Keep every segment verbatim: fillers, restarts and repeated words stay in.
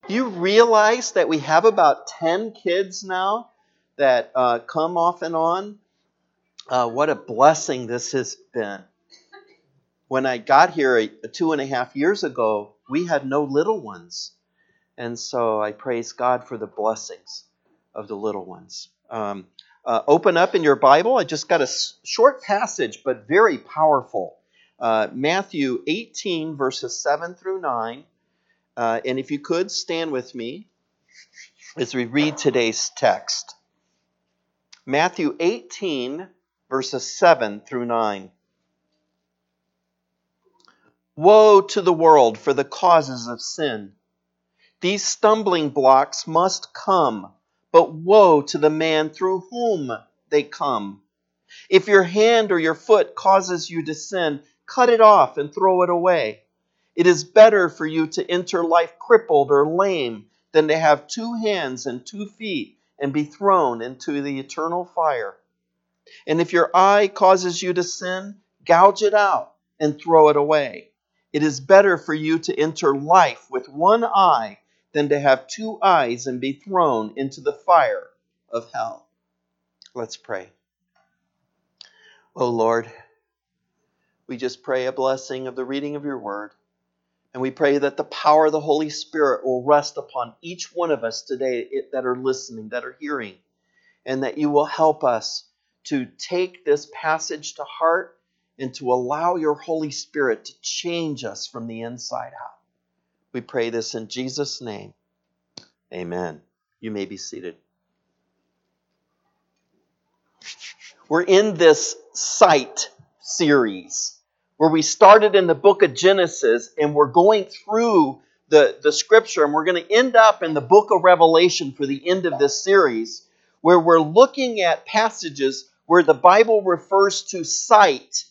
You realize that we have about ten kids now that uh, come off and on? Uh, what a blessing this has been. When I got here a, two and a half years ago, we had no little ones. And so I praise God for the blessings of the little ones. Um, uh, open up in your Bible. I just got a s- short passage, but very powerful. Uh, Matthew eighteen, verses seven through nine. Uh, and if you could, stand with me as we read today's text. Matthew eighteen, verses seven through nine. Woe to the world for the causes of sin. These stumbling blocks must come, but woe to the man through whom they come. If your hand or your foot causes you to sin, cut it off and throw it away. It is better for you to enter life crippled or lame than to have two hands and two feet and be thrown into the eternal fire. And if your eye causes you to sin, gouge it out and throw it away. It is better for you to enter life with one eye than to have two eyes and be thrown into the fire of hell. Let's pray. Oh Lord, we just pray a blessing of the reading of your word. And we pray that the power of the Holy Spirit will rest upon each one of us today that are listening, that are hearing, and that you will help us to take this passage to heart and to allow your Holy Spirit to change us from the inside out. We pray this in Jesus' name. Amen. You may be seated. We're in this sight series where we started in the book of Genesis and we're going through the, the scripture, and we're going to end up in the book of Revelation for the end of this series, where we're looking at passages where the Bible refers to sight,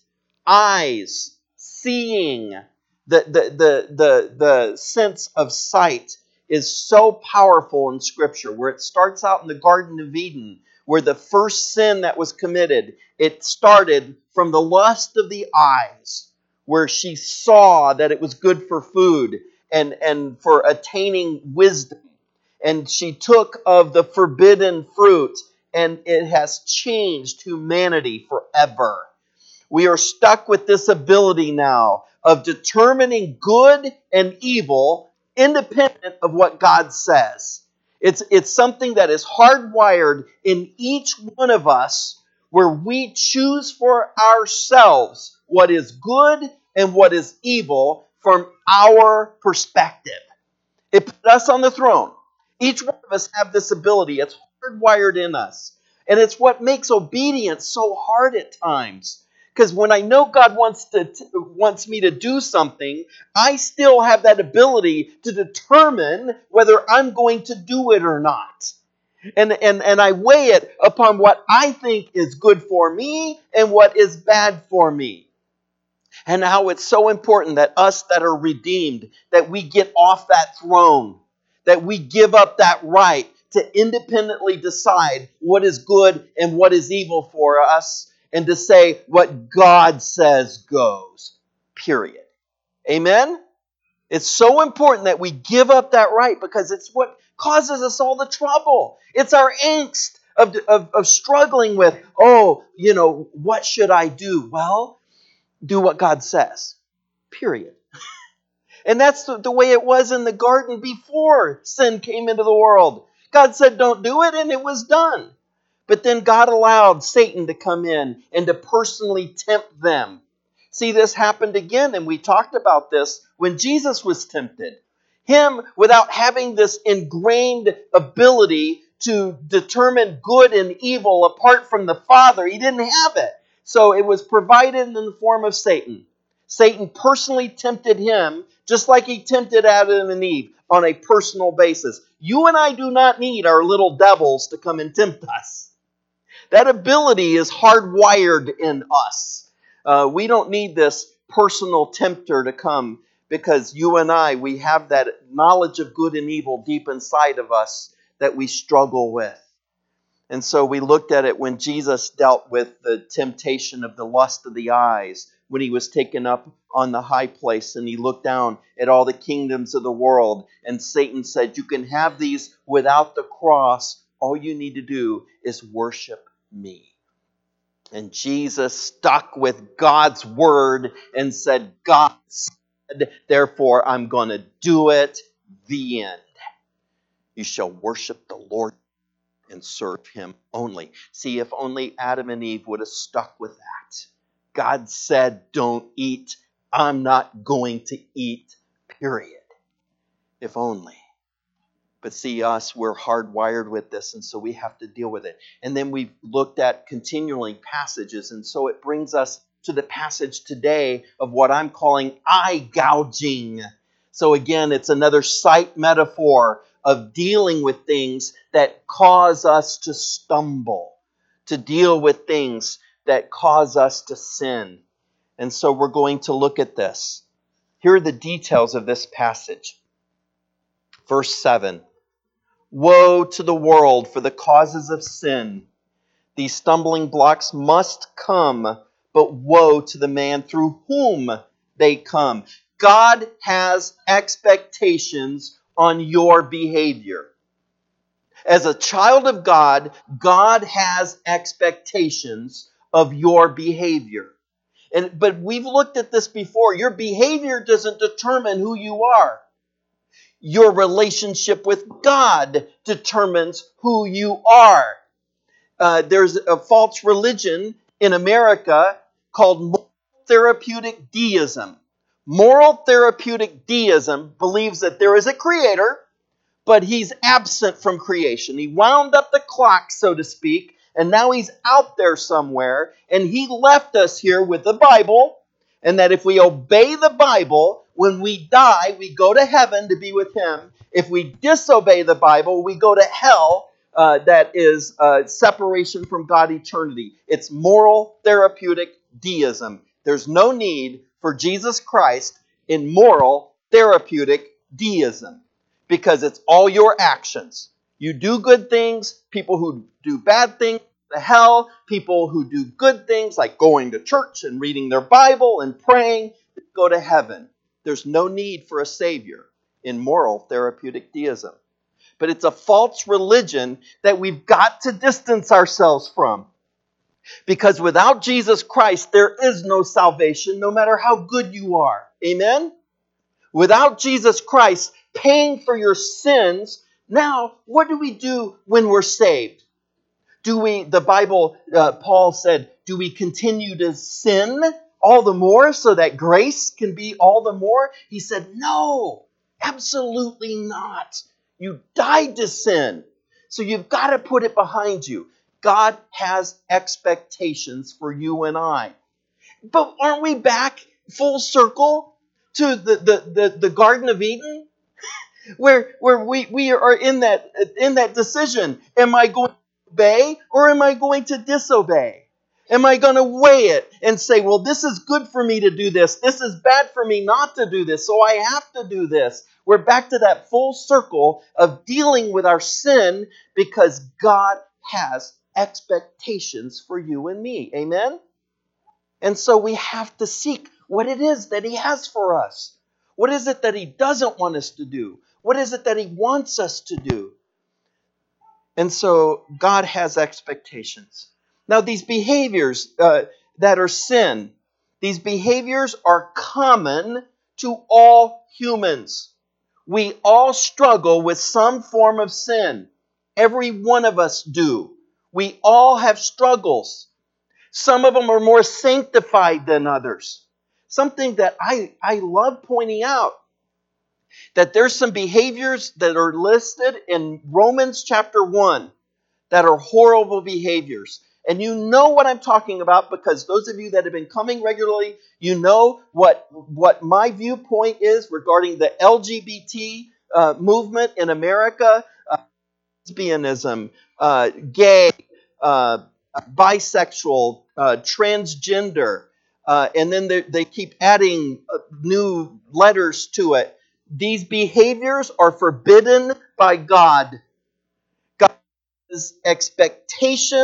eyes, seeing. The, the, the, the, the sense of sight is so powerful in Scripture, where it starts out in the Garden of Eden, where the first sin that was committed, it started from the lust of the eyes, where she saw that it was good for food and, and for attaining wisdom. And she took of the forbidden fruit, and it has changed humanity forever. We are stuck with this ability now of determining good and evil independent of what God says. It's, it's something that is hardwired in each one of us, where we choose for ourselves what is good and what is evil from our perspective. It put us on the throne. Each one of us have this ability. It's hardwired in us. And it's what makes obedience so hard at times. Because when I know God wants to t- wants me to do something, I still have that ability to determine whether I'm going to do it or not. And, and, and I weigh it upon what I think is good for me and what is bad for me. And how it's so important that us that are redeemed, that we get off that throne, that we give up that right to independently decide what is good and what is evil for us, and to say what God says goes, period. Amen? It's so important that we give up that right, because it's what causes us all the trouble. It's our angst of, of, of struggling with, oh, you know, what should I do? Well, do what God says, period. And that's the, the way it was in the garden before sin came into the world. God said, don't do it, and it was done. But then God allowed Satan to come in and to personally tempt them. See, this happened again, and we talked about this when Jesus was tempted. Him, without having this ingrained ability to determine good and evil apart from the Father, he didn't have it. So it was provided in the form of Satan. Satan personally tempted him, just like he tempted Adam and Eve, on a personal basis. You and I do not need our little devils to come and tempt us. That ability is hardwired in us. Uh, we don't need this personal tempter to come, because you and I, we have that knowledge of good and evil deep inside of us that we struggle with. And so we looked at it when Jesus dealt with the temptation of the lust of the eyes, when he was taken up on the high place and he looked down at all the kingdoms of the world. And Satan said, you can have these without the cross. All you need to do is worship me. And Jesus stuck with God's word and said, God said, therefore I'm going to do it. The end. You shall worship the Lord and serve him only. See, if only Adam and Eve would have stuck with that. God said, don't eat. I'm not going to eat, period. If only. But see, us, we're hardwired with this, and so we have to deal with it. And then we've looked at continually passages, and so it brings us to the passage today of what I'm calling eye gouging. So again, it's another sight metaphor of dealing with things that cause us to stumble, to deal with things that cause us to sin. And so we're going to look at this. Here are the details of this passage. Verse seven. Woe to the world for the causes of sin. These stumbling blocks must come, but woe to the man through whom they come. God has expectations on your behavior. As a child of God, God has expectations of your behavior. And but we've looked at this before. Your behavior doesn't determine who you are. Your relationship with God determines who you are. Uh, there's a false religion in America called moral therapeutic deism. Moral therapeutic deism believes that there is a creator, but he's absent from creation. He wound up the clock, so to speak, and now he's out there somewhere, and he left us here with the Bible, and that if we obey the Bible, when we die, we go to heaven to be with him. If we disobey the Bible, we go to hell. Uh, that is uh, separation from God eternity. It's moral therapeutic deism. There's no need for Jesus Christ in moral therapeutic deism because it's all your actions. You do good things, people who do bad things, the hell, people who do good things like going to church and reading their Bible and praying, go to heaven. There's no need for a Savior in moral therapeutic deism. But it's a false religion that we've got to distance ourselves from. Because without Jesus Christ, there is no salvation, no matter how good you are. Amen? Without Jesus Christ paying for your sins, now, what do we do when we're saved? Do we, the Bible, uh, Paul said, do we continue to sin all the more so that grace can be all the more? He said, no, absolutely not. You died to sin. So you've got to put it behind you. God has expectations for you and I. But aren't we back full circle to the, the, the, the Garden of Eden? Where, where we, we are in that, in that decision. Am I going to obey or am I going to disobey? Am I going to weigh it and say, well, this is good for me to do this. This is bad for me not to do this, so I have to do this. We're back to that full circle of dealing with our sin because God has expectations for you and me. Amen? And so we have to seek what it is that He has for us. What is it that He doesn't want us to do? What is it that He wants us to do? And so God has expectations. Now, these behaviors uh, that are sin, these behaviors are common to all humans. We all struggle with some form of sin. Every one of us do. We all have struggles. Some of them are more sanctified than others. Something that I, I love pointing out, that there's some behaviors that are listed in Romans chapter one that are horrible behaviors. And you know what I'm talking about because those of you that have been coming regularly, you know what, what my viewpoint is regarding the L G B T uh, movement in America, uh, lesbianism, uh, gay, uh, bisexual, uh, transgender, uh, and then they, they keep adding uh, new letters to it. These behaviors are forbidden by God. God has expectations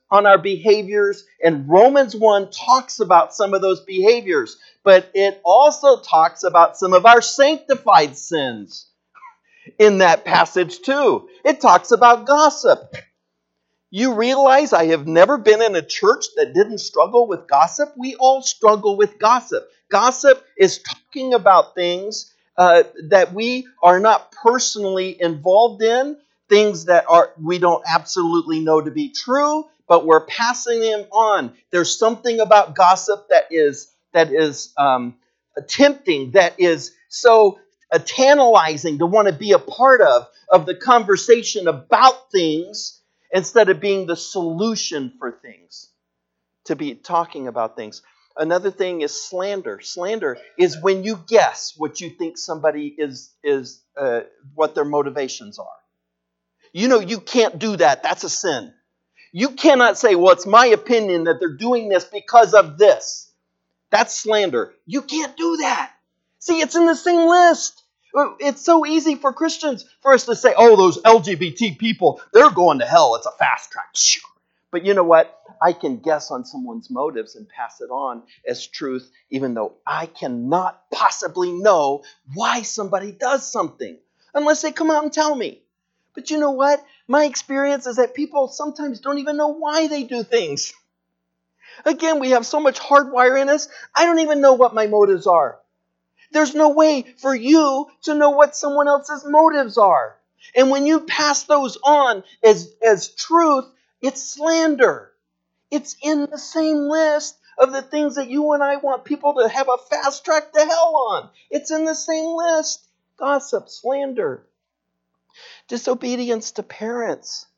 on our behaviors, and Romans one talks about some of those behaviors, but it also talks about some of our sanctified sins in that passage too. It talks about gossip. You realize I have never been in a church that didn't struggle with gossip? We all struggle with gossip. Gossip is talking about things uh, that we are not personally involved in, things that are we don't absolutely know to be true, but we're passing them on. There's something about gossip that is that is um, tempting, that is so uh, tantalizing to want to be a part of of the conversation about things, instead of being the solution for things, to be talking about things. Another thing is slander. Slander is when you guess what you think somebody is, is uh, what their motivations are. You know you can't do that. That's a sin. You cannot say, well, it's my opinion that they're doing this because of this. That's slander. You can't do that. See, it's in the same list. It's so easy for Christians for us to say, oh, those L G B T people, they're going to hell. It's a fast track. But you know what? I can guess on someone's motives and pass it on as truth, even though I cannot possibly know why somebody does something, unless they come out and tell me. But you know what? My experience is that people sometimes don't even know why they do things. Again, we have so much hardwire in us, I don't even know what my motives are. There's no way for you to know what someone else's motives are. And when you pass those on as, as truth, it's slander. It's in the same list of the things that you and I want people to have a fast track to hell on. It's in the same list. Gossip, slander, disobedience to parents.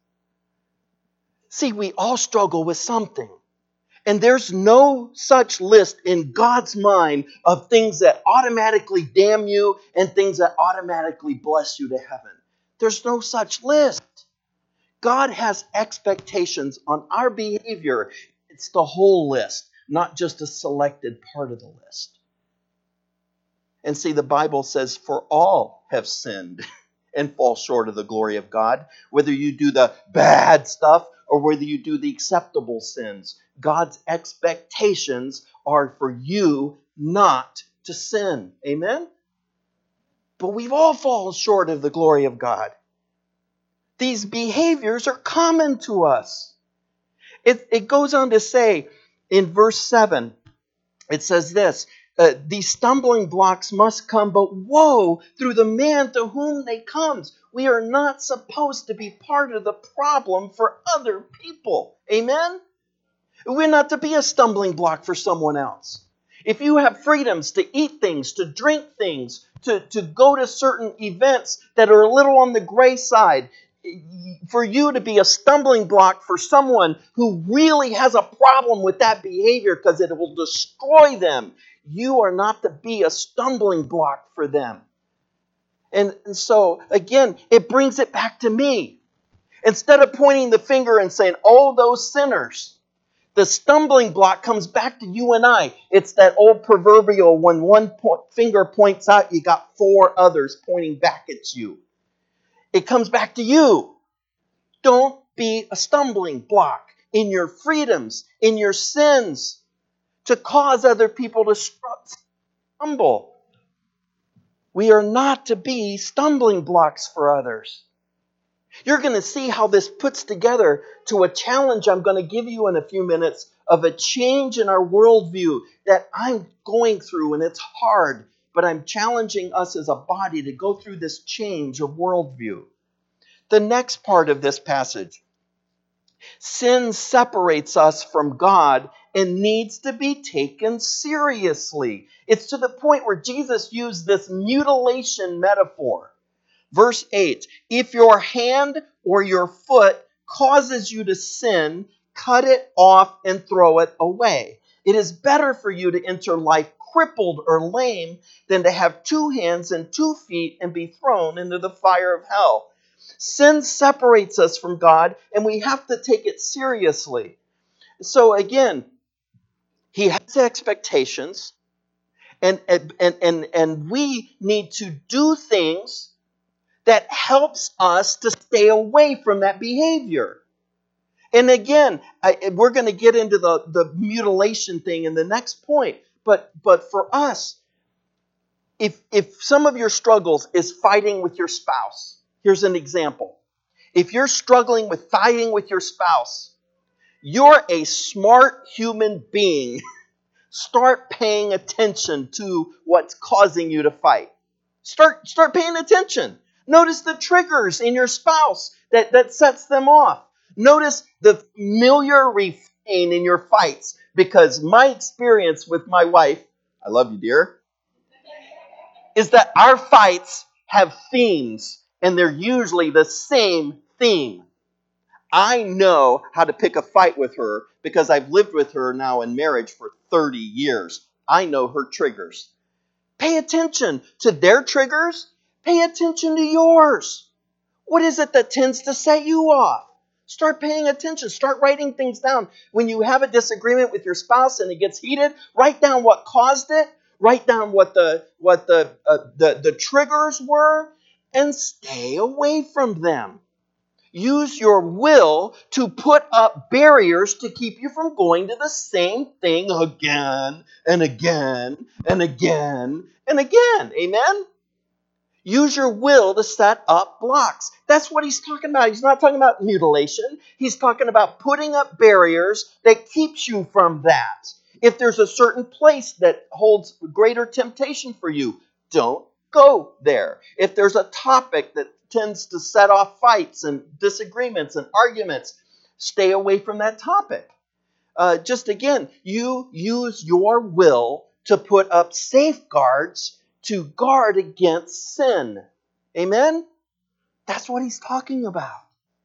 See, we all struggle with something. And there's no such list in God's mind of things that automatically damn you and things that automatically bless you to heaven. There's no such list. God has expectations on our behavior. It's the whole list, not just a selected part of the list. And see, the Bible says, for all have sinned and fall short of the glory of God. Whether you do the bad stuff or whether you do the acceptable sins, God's expectations are for you not to sin. Amen? But we've all fallen short of the glory of God. These behaviors are common to us. It, it goes on to say in verse seven, it says this, uh, these stumbling blocks must come, but woe through the man to whom they comes. We are not supposed to be part of the problem for other people. Amen? We're not to be a stumbling block for someone else. If you have freedoms to eat things, to drink things, to, to go to certain events that are a little on the gray side, for you to be a stumbling block for someone who really has a problem with that behavior because it will destroy them, you are not to be a stumbling block for them. And, and so, again, it brings it back to me. Instead of pointing the finger and saying, oh, those sinners, the stumbling block comes back to you and I. It's that old proverbial, when one po- finger points out, you got four others pointing back at you. It comes back to you. Don't be a stumbling block in your freedoms, in your sins, to cause other people to stumble. We are not to be stumbling blocks for others. You're going to see how this puts together to a challenge I'm going to give you in a few minutes of a change in our worldview that I'm going through, and it's hard, but I'm challenging us as a body to go through this change of worldview. The next part of this passage, sin separates us from God and needs to be taken seriously. It's to the point where Jesus used this mutilation metaphor. Verse eight, if your hand or your foot causes you to sin, cut it off and throw it away. It is better for you to enter life crippled or lame than to have two hands and two feet and be thrown into the fire of hell. Sin separates us from God, and we have to take it seriously. So again, He has expectations, and, and, and, and we need to do things that helps us to stay away from that behavior. And again, I, we're going to get into the, the mutilation thing in the next point. But but for us, if if some of your struggles is fighting with your spouse, here's an example. If you're struggling with fighting with your spouse, you're a smart human being. Start paying attention to what's causing you to fight. Start start paying attention. Notice the triggers in your spouse that, that sets them off. Notice the familiar refrain in your fights, because my experience with my wife, I love you, dear, is that our fights have themes, and they're usually the same theme. I know how to pick a fight with her because I've lived with her now in marriage for thirty years. I know her triggers. Pay attention to their triggers. Pay attention to yours. What is it that tends to set you off? Start paying attention. Start writing things down. When you have a disagreement with your spouse and it gets heated, write down what caused it. Write down what the what the uh, the, the triggers were, and stay away from them. Use your will to put up barriers to keep you from going to the same thing again and again and again and again. Amen? Use your will to set up blocks. That's what he's talking about. He's not talking about mutilation. He's talking about putting up barriers that keeps you from that. If there's a certain place that holds greater temptation for you, don't go there. If there's a topic that tends to set off fights and disagreements and arguments, stay away from that topic. Uh, just again, you use your will to put up safeguards to guard against sin. Amen? That's what he's talking about.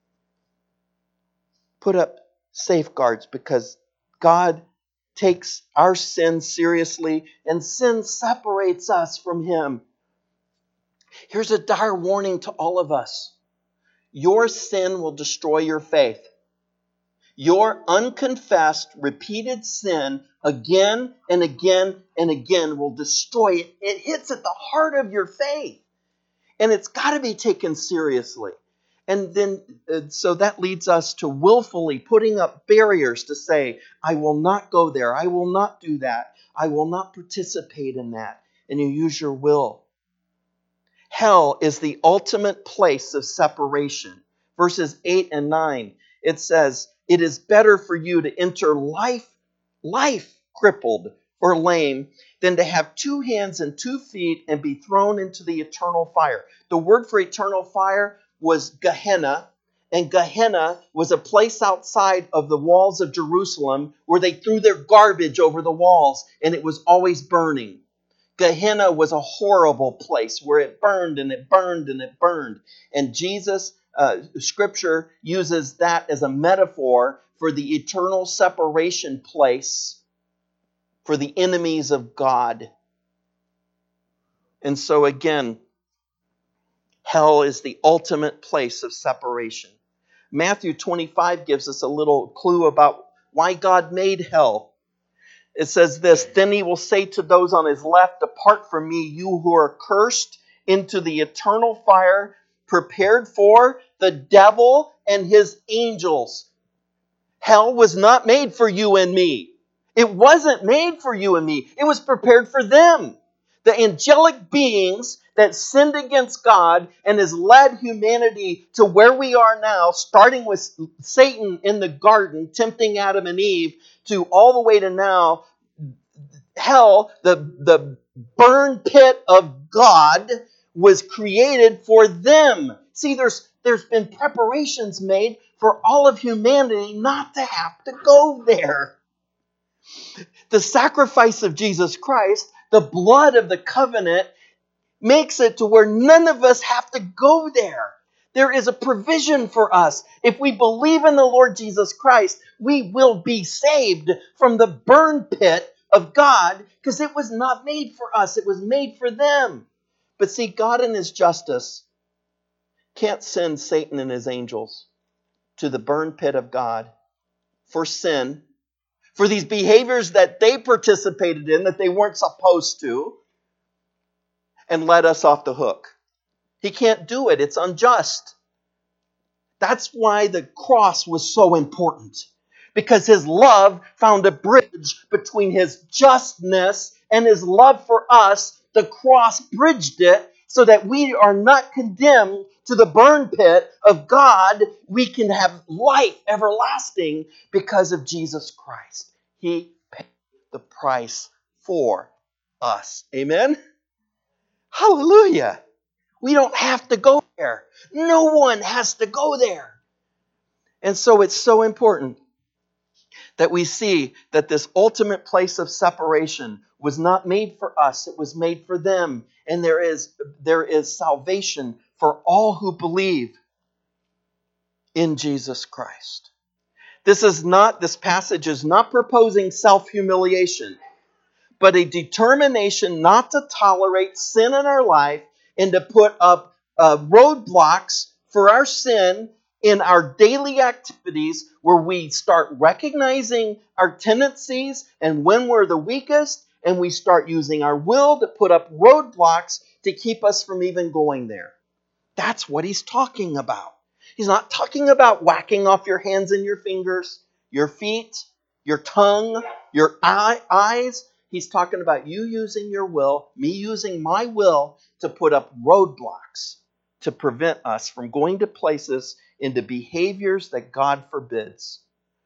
Put up safeguards because God takes our sin seriously, and sin separates us from him. Here's a dire warning to all of us. Your sin will destroy your faith. Your unconfessed, repeated sin again and again and again will destroy it. It hits at the heart of your faith. And it's got to be taken seriously. And then, uh, so that leads us to willfully putting up barriers to say, I will not go there. I will not do that. I will not participate in that. And you use your will. Hell is the ultimate place of separation. Verses eight and nine, it says, it is better for you to enter life, life crippled or lame than to have two hands and two feet and be thrown into the eternal fire. The word for eternal fire was Gehenna, and Gehenna was a place outside of the walls of Jerusalem where they threw their garbage over the walls, and it was always burning. Gehenna was a horrible place where it burned and it burned and it burned. And Jesus, uh, Scripture uses that as a metaphor for the eternal separation place for the enemies of God. And so again, hell is the ultimate place of separation. Matthew twenty-five gives us a little clue about why God made hell. It says this, then he will say to those on his left, depart from me, you who are cursed, into the eternal fire prepared for the devil and his angels. Hell was not made for you and me. It wasn't made for you and me. It was prepared for them. The angelic beings that sinned against God and has led humanity to where we are now, starting with Satan in the garden, tempting Adam and Eve, to all the way to now, hell, the, the burn pit of God, was created for them. See, there's there's been preparations made for all of humanity not to have to go there. The sacrifice of Jesus Christ, the blood of the covenant, makes it to where none of us have to go there. There is a provision for us. If we believe in the Lord Jesus Christ, we will be saved from the burn pit of God, because it was not made for us. It was made for them. But see, God in his justice can't send Satan and his angels to the burn pit of God for sin, for these behaviors that they participated in that they weren't supposed to, and let us off the hook. He can't do it. It's unjust. That's why the cross was so important. Because his love found a bridge between his justness and his love for us. The cross bridged it so that we are not condemned to the burn pit of God. We can have life everlasting because of Jesus Christ. He paid the price for us. Amen? Hallelujah. We don't have to go there. No one has to go there. And so it's so important that we see that this ultimate place of separation was not made for us. It was made for them. And there is, there is salvation for all who believe in Jesus Christ. This is not, this passage is not proposing self-humiliation, but a determination not to tolerate sin in our life and to put up uh, roadblocks for our sin in our daily activities, where we start recognizing our tendencies and when we're the weakest, and we start using our will to put up roadblocks to keep us from even going there. That's what he's talking about. He's not talking about whacking off your hands and your fingers, your feet, your tongue, your eye, eyes. He's talking about you using your will, me using my will to put up roadblocks to prevent us from going to places into behaviors that God forbids.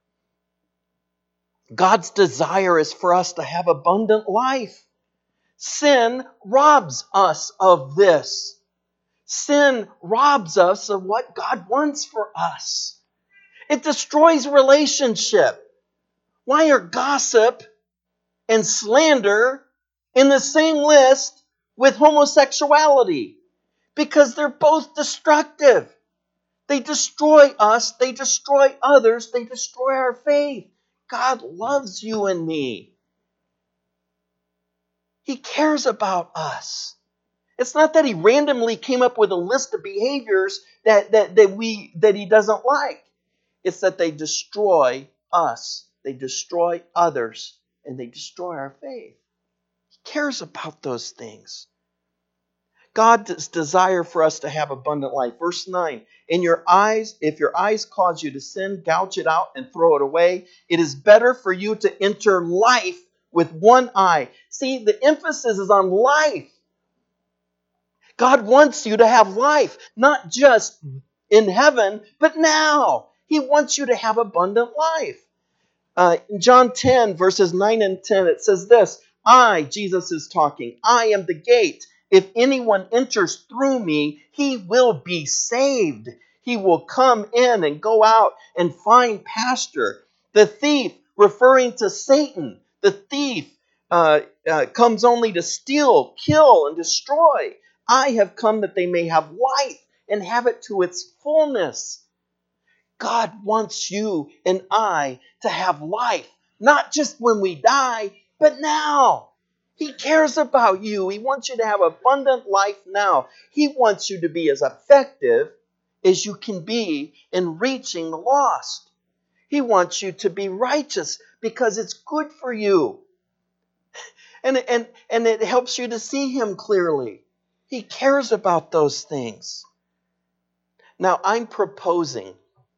God's desire is for us to have abundant life. Sin robs us of this. Sin robs us of what God wants for us. It destroys relationship. Why are gossip and slander in the same list with homosexuality? Because they're both destructive. They destroy us. They destroy others. They destroy our faith. God loves you and me. He cares about us. It's not that he randomly came up with a list of behaviors that, that, that, we, that he doesn't like. It's that they destroy us. They destroy others. And they destroy our faith. He cares about those things. God's desire for us to have abundant life. Verse nine, in your eyes, if your eyes cause you to sin, gouge it out and throw it away. It is better for you to enter life with one eye. See, the emphasis is on life. God wants you to have life, not just in heaven, but now. He wants you to have abundant life. Uh, in John ten, verses nine and ten, it says this, I, Jesus is talking, I am the gate. If anyone enters through me, he will be saved. He will come in and go out and find pasture. The thief, referring to Satan, the thief uh, uh, comes only to steal, kill, and destroy. I have come that they may have life and have it to its fullness. God wants you and I to have life, not just when we die, but now. He cares about you. He wants you to have abundant life now. He wants you to be as effective as you can be in reaching the lost. He wants you to be righteous because it's good for you. And, and, and it helps you to see him clearly. He cares about those things. Now, I'm proposing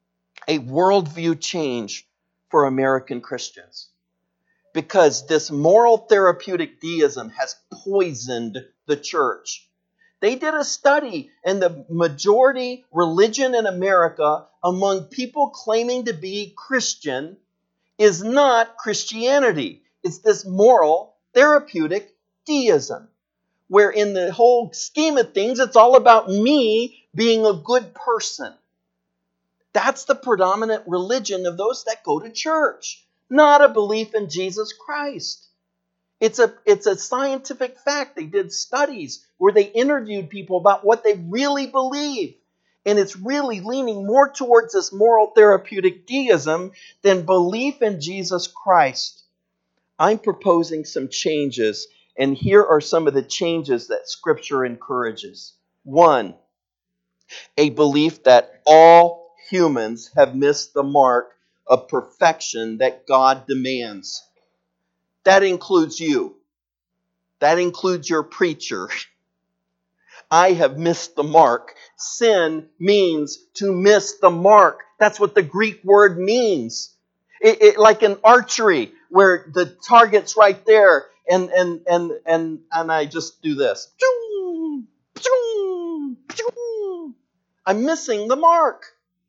a worldview change for American Christians. Because this moral therapeutic deism has poisoned the church. They did a study, and the majority religion in America among people claiming to be Christian is not Christianity. It's this moral therapeutic deism, where in the whole scheme of things, it's all about me being a good person. That's the predominant religion of those that go to church. Not a belief in Jesus Christ. It's a, it's a scientific fact. They did studies where they interviewed people about what they really believe. And it's really leaning more towards this moral therapeutic deism than belief in Jesus Christ. I'm proposing some changes, and here are some of the changes that Scripture encourages. One, a belief that all humans have missed the mark of perfection that God demands. That includes you. That includes your preacher. I have missed the mark. Sin means to miss the mark. That's what the Greek word means. It, it, like in archery, where the target's right there, and and and and and I just do this. I'm missing the mark.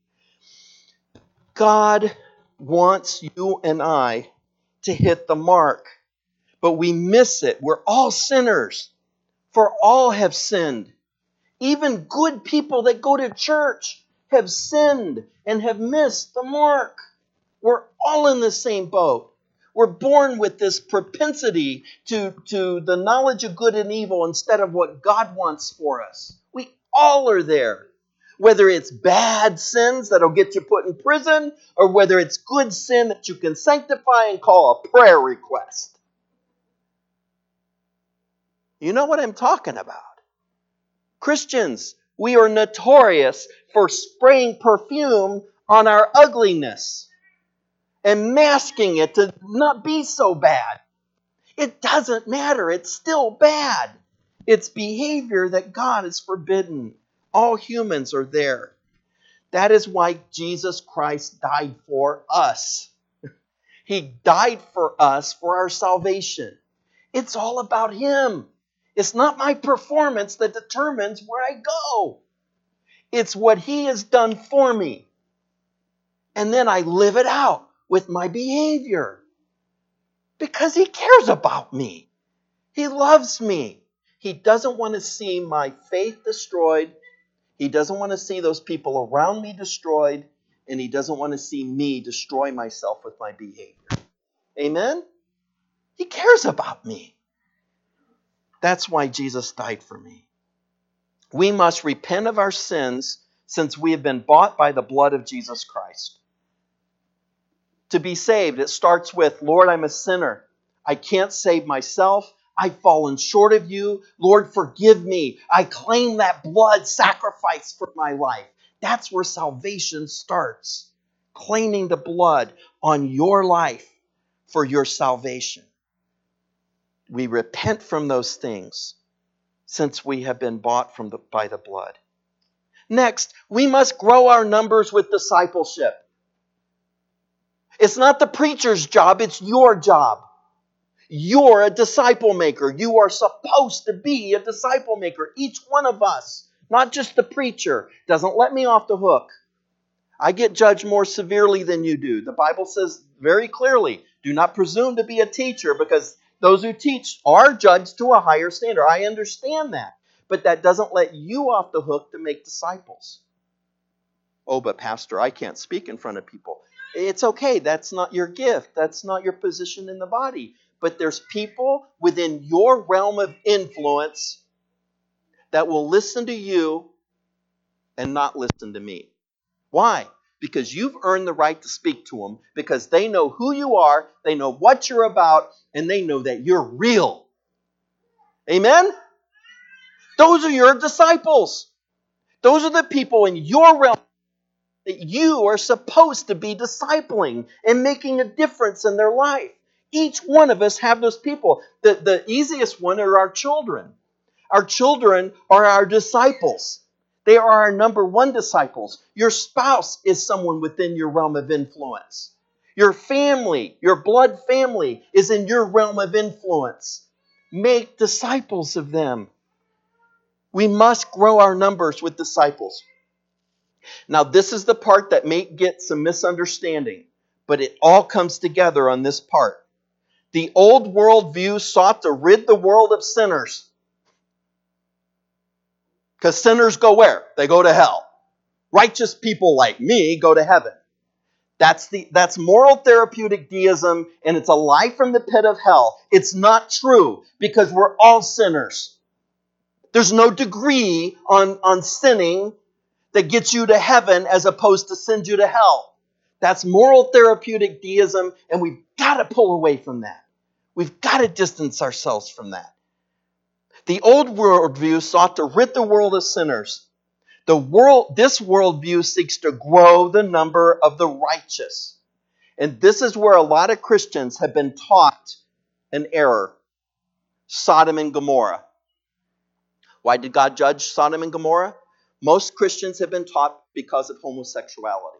God wants you and I to hit the mark, but we miss it. We're all sinners, for all have sinned. Even good people that go to church have sinned and have missed the mark. We're all in the same boat. We're born with this propensity to, to the knowledge of good and evil instead of what God wants for us. We all are there. Whether it's bad sins that'll get you put in prison, or whether it's good sin that you can sanctify and call a prayer request. You know what I'm talking about. Christians, we are notorious for spraying perfume on our ugliness and masking it to not be so bad. It doesn't matter. It's still bad. It's behavior that God has forbidden. All humans are there. That is why Jesus Christ died for us. He died for us for our salvation. It's all about Him. It's not my performance that determines where I go. It's what He has done for me. And then I live it out with my behavior. Because He cares about me. He loves me. He doesn't want to see my faith destroyed. He doesn't want to see those people around me destroyed. And He doesn't want to see me destroy myself with my behavior. Amen? He cares about me. That's why Jesus died for me. We must repent of our sins since we have been bought by the blood of Jesus Christ. To be saved, it starts with, Lord, I'm a sinner. I can't save myself. I've fallen short of you. Lord, forgive me. I claim that blood sacrifice for my life. That's where salvation starts. Claiming the blood on your life for your salvation. We repent from those things since we have been bought from the, by the blood. Next, we must grow our numbers with discipleship. It's not the preacher's job, it's your job. You're a disciple maker. You are supposed to be a disciple maker. Each one of us, not just the preacher, doesn't let me off the hook. I get judged more severely than you do. The Bible says very clearly, do not presume to be a teacher, because those who teach are judged to a higher standard. I understand that. But that doesn't let you off the hook to make disciples. Oh, but Pastor, I can't speak in front of people. It's okay. That's not your gift. That's not your position in the body. But there's people within your realm of influence that will listen to you and not listen to me. Why? Because you've earned the right to speak to them, because they know who you are, they know what you're about, and they know that you're real. Amen? Those are your disciples. Those are the people in your realm that you are supposed to be discipling and making a difference in their life. Each one of us have those people. The, the easiest one are our children. Our children are our disciples. They are our number one disciples. Your spouse is someone within your realm of influence. Your family, your blood family, is in your realm of influence. Make disciples of them. We must grow our numbers with disciples. Now, this is the part that may get some misunderstanding, but it all comes together on this part. The old worldview sought to rid the world of sinners. Because sinners go where? They go to hell. Righteous people like me go to heaven. That's the that's moral therapeutic deism, and it's a lie from the pit of hell. It's not true, because we're all sinners. There's no degree on, on sinning that gets you to heaven as opposed to sends you to hell. That's moral therapeutic deism, and we've got to pull away from that. We've got to distance ourselves from that. The old worldview sought to rid the world of sinners. The world, this worldview seeks to grow the number of the righteous. And this is where a lot of Christians have been taught an error. Sodom and Gomorrah. Why did God judge Sodom and Gomorrah? Most Christians have been taught because of homosexuality.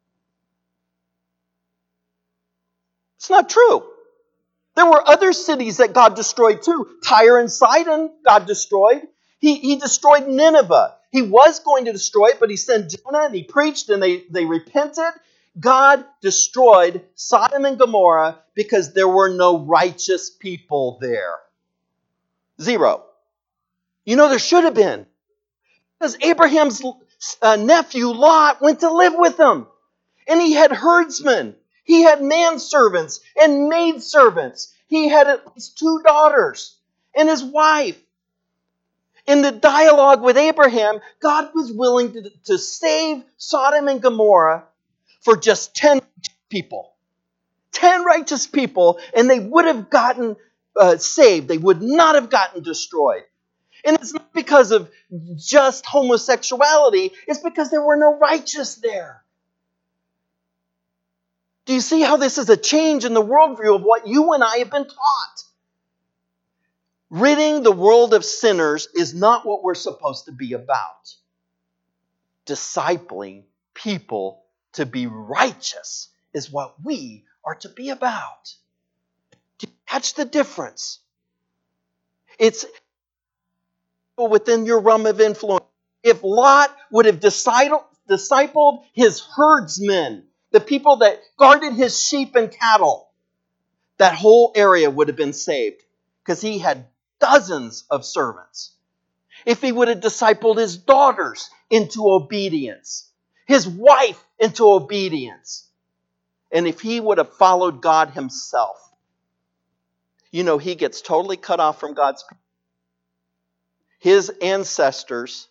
It's not true. There were other cities that God destroyed too. Tyre and Sidon, God destroyed. He, he destroyed Nineveh. He was going to destroy it, but he sent Jonah and he preached and they, they repented. God destroyed Sodom and Gomorrah because there were no righteous people there. Zero. You know, there should have been. Because Abraham's uh, nephew Lot went to live with him. And he had herdsmen. He had manservants and maidservants. He had at least two daughters and his wife. In the dialogue with Abraham, God was willing to, to save Sodom and Gomorrah for just ten people. Ten righteous people, and they would have gotten uh, saved. They would not have gotten destroyed. And it's not because of just homosexuality. It's because there were no righteous there. Do you see how this is a change in the worldview of what you and I have been taught? Ridding the world of sinners is not what we're supposed to be about. Discipling people to be righteous is what we are to be about. Do you catch the difference? It's within your realm of influence. If Lot would have discipled his herdsmen, the people that guarded his sheep and cattle, that whole area would have been saved because he had dozens of servants. If he would have discipled his daughters into obedience, his wife into obedience, and if he would have followed God himself, you know, he gets totally cut off from God's people. His ancestors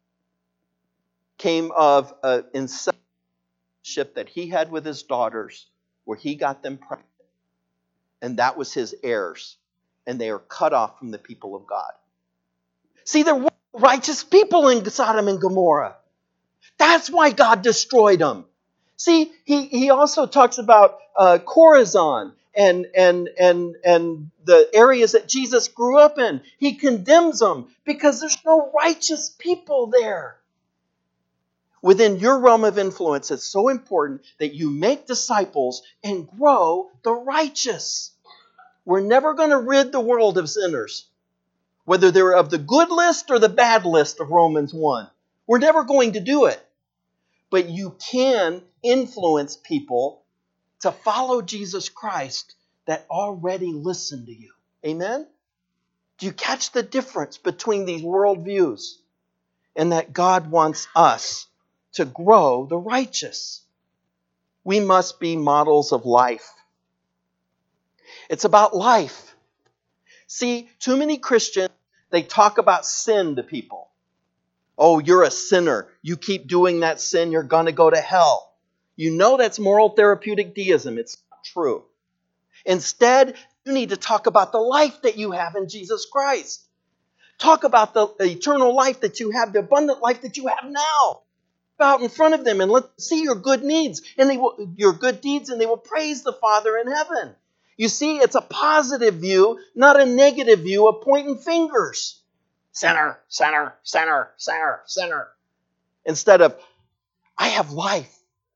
came of an incestuous relationship that he had with his daughters, where he got them pregnant. And that was his heirs. And they are cut off from the people of God. See, there were righteous people in Sodom and Gomorrah. That's why God destroyed them. See, he, he also talks about uh, Chorazin and, and, and, and the areas that Jesus grew up in. He condemns them because there's no righteous people there. Within your realm of influence, it's so important that you make disciples and grow the righteous. We're never going to rid the world of sinners, whether they're of the good list or the bad list of Romans one. We're never going to do it. But you can influence people to follow Jesus Christ that already listen to you. Amen? Do you catch the difference between these worldviews? And that God wants us to grow the righteous. We must be models of life. It's about life. See, too many Christians, they talk about sin to people. Oh, you're a sinner. You keep doing that sin, you're going to go to hell. You know that's moral therapeutic deism. It's not true. Instead, you need to talk about the life that you have in Jesus Christ. Talk about the eternal life that you have, the abundant life that you have now. Out in front of them and let them see your good needs and they will, your good deeds, and they will praise the Father in heaven. You see, it's a positive view, not a negative view of pointing fingers. Sinner, sinner, sinner, sinner, sinner. Instead of, I have life.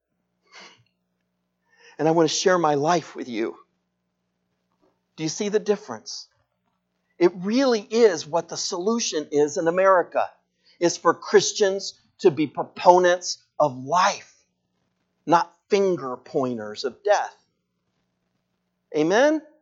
And I want to share my life with you. Do you see the difference? It really is what the solution is in America. Is for Christians to be proponents of life, not finger pointers of death. Amen?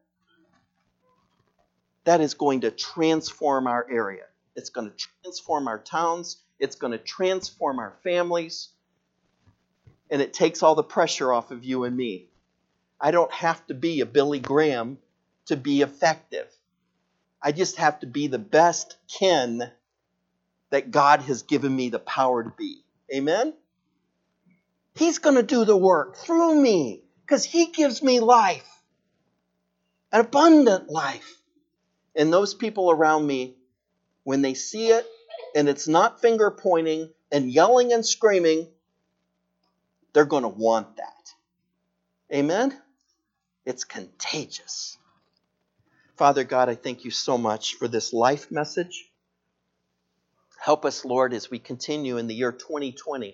That is going to transform our area. It's going to transform our towns. It's going to transform our families. And it takes all the pressure off of you and me. I don't have to be a Billy Graham to be effective. I just have to be the best Ken that God has given me the power to be. Amen? He's going to do the work through me because He gives me life, an abundant life. And those people around me, when they see it and it's not finger pointing and yelling and screaming, they're going to want that. Amen? It's contagious. Father God, I thank you so much for this life message. Help us, Lord, as we continue in the year twenty twenty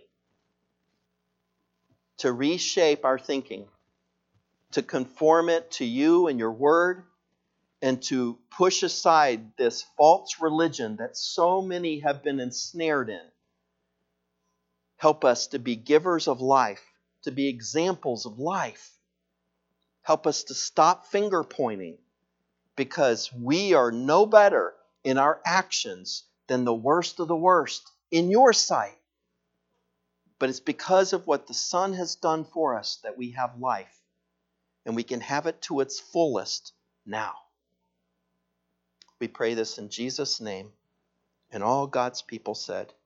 to reshape our thinking, to conform it to you and your word, and to push aside this false religion that so many have been ensnared in. Help us to be givers of life, to be examples of life. Help us to stop finger pointing, because we are no better in our actions than the worst of the worst in your sight. But it's because of what the Son has done for us that we have life, and we can have it to its fullest now. We pray this in Jesus' name, and all God's people said,